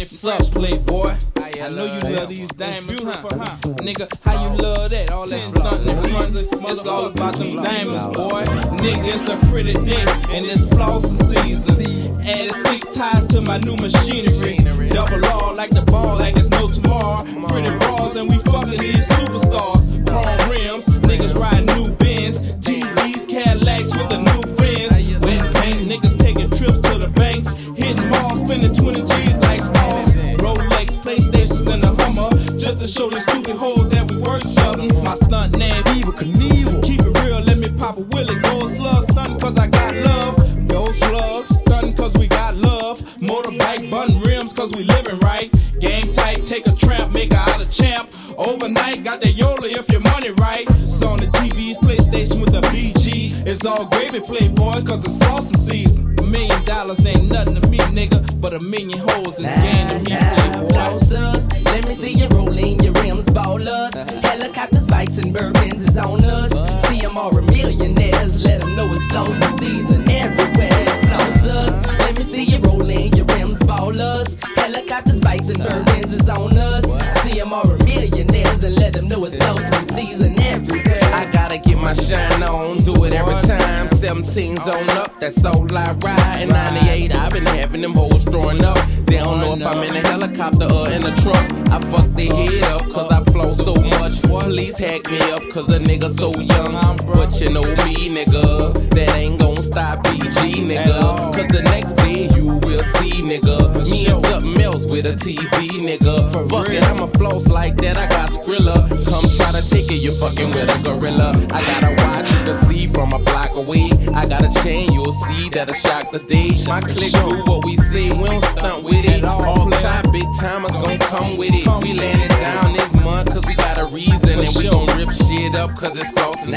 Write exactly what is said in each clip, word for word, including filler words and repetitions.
What's up, playboy? I know you love these diamonds, huh? Nigga, how you love that? All that stunt and front, it's all about them diamonds, boy. Nigga, it's a pretty day, and it's flossing season. Added six ties to my new machinery. Double R like the ball, like it's no tomorrow. Pretty bras, and we fucking these superstars. Chrome rims, niggas riding new Benz. T Vs, Cadillacs with the new friends. Wet paint, niggas taking trips to the banks. Hitting malls, spending twenty G's like stars. Rolex, PlayStations, and a Hummer. Just to show these stupid hoes that we worth something. My stunt name, Evil Knievel. Keep it real, let me pop a willy. Gold slug, stuntin' cause I got love. Gold slugs, stuntin' cause we got love. Motorbike, button rims cause we living right. Gang tight, take a tramp, make her out a champ. Overnight, got that Yola if your money right. It's on the T Vs, PlayStation with the B G. It's all gravy, playboy, cause it's saucing season. A million dollars ain't nothing to me, nigga, but a million hoes is game to me, playboy. Let me see you rolling your rims, ballers. Helicopters, bikes, and bourbons is on us. See them all a millionaires, let them know it's flossing season. Everywhere it's flossers. Let me see you rolling your rims, ballers. Helicopters, bikes, and bourbons is on us. See them all a millionaires and let them know it's flossing season everywhere. I gotta get my shine on, do it every time. seventeen's on up, that's all I ride. In ninety-eight, I've been having them hoes throwing up. They don't know if I'm in a helicopter or in a truck. I fuck their head up, cause I flow so much. Police hack me up, cause a nigga so young. But you know me, nigga, that ain't gon' stop B G, nigga. Cause the next day you will see, nigga, me and something else with a T V, nigga. Fuck it, I'ma floss like that, I got Skrilla. Come try to take it, you fucking with a gorilla. I got a watch you can see from a block away. I got a chain, you'll see that'll shock the day. My clique do what we say, we don't stunt with it. All time, big timers gon' come with it. We landed down this month cause we got a reason. And we gon' rip shit up cause it's flossing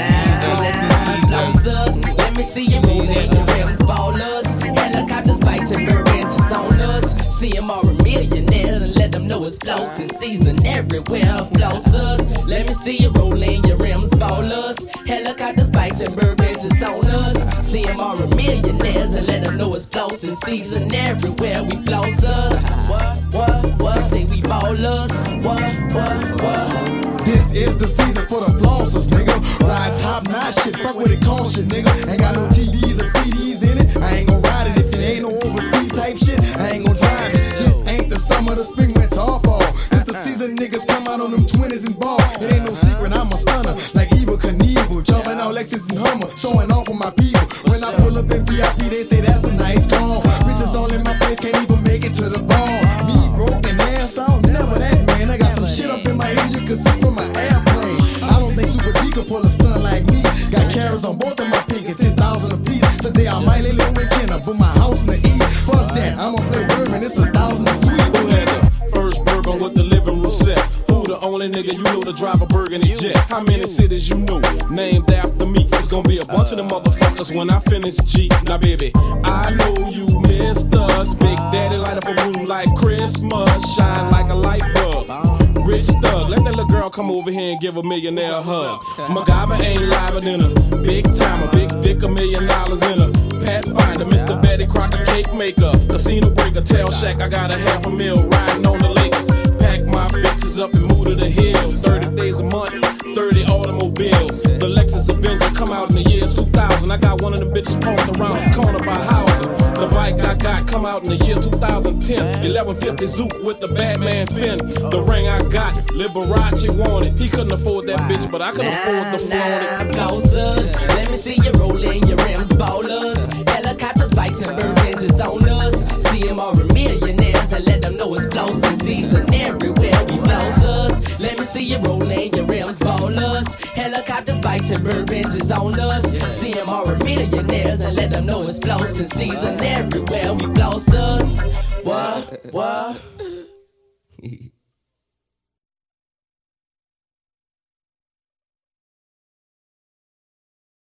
season. Let me see you rolling your rims, ballers. Helicopters, bikes, and bourbons is on us. See them all a millionaires and let them know it's flossing season everywhere. Flossers. Let me see you rolling your rims, ballers. Helicopters, bikes, and bourbons is on us. See them all a millionaires and let them know it's flossing season everywhere. We flossers. What, what, what? Say we ballers. What, what, what? This is the season for the flossers, nigga. Ride top notch shit, fuck with it caution, nigga. Ain't got no T Ds or C Ds in it. I ain't gon' ride it if it ain't no overseas type shit. I ain't gon' drive it. This ain't the summer, the spring, winter, or fall. This the season niggas come out on them twenties and ball. It ain't no secret, I'm a stunner, like Evil Knievel. Jumping out Lexus and Hummer, showing off with my people. When I pull up in V I P, they say that's a nice car. Bitches all in my face, can't even make it to the bar. Me broke and ass out, never that man. I got some shit up in my ear you can see from my airplane. I don't think Super D could pull a stunt like me. Got carrots on both of my pinkies, ten thousand a piece. Today I might lay low and Kenna, but my house in the east. Fuck that, I'ma play bourbon, it's a thousand a sweet. Who had the first bourbon with the living room set? Who the only nigga you know to drive a burgundy jet? How many cities you know named after me? It's gonna be a bunch of them motherfuckers when I finish G. Now baby, I know you missed us. Big Daddy light up a room like Christmas, shine like a light bulb. Rich thug, let that little girl come over here and give a millionaire a hug. MacGyver ain't liver than a big timer, big dick, a million dollars in a Pathfinder, Mister Betty Crocker cake maker, casino breaker, tail shack. I got a half a mil riding on the lakes. Pack my bitches up and move to the hills. Thirty days a month, thirty automobiles. The Lexus Avenger come out in the year two thousand. I got one of them bitches parked around the corner by housing. The bike I got come out in the year two thousand ten. eleven fifty Zoot with the Batman fin. The ring I got, Liberace wanted. He couldn't afford that bitch, but I could afford the flaunt it. Flossers. Let me see you rolling your rims, ballers. Helicopters, bikes, and bourbons is on us. See them all a millionaires and let them know it's flossing season everywhere. We flossers. Let me see you rolling your rims, ballers. Helicopters, bikes, and bourbons is on us. See them all a millionaires and let them know it's flossing season everywhere. We flossers. What? What?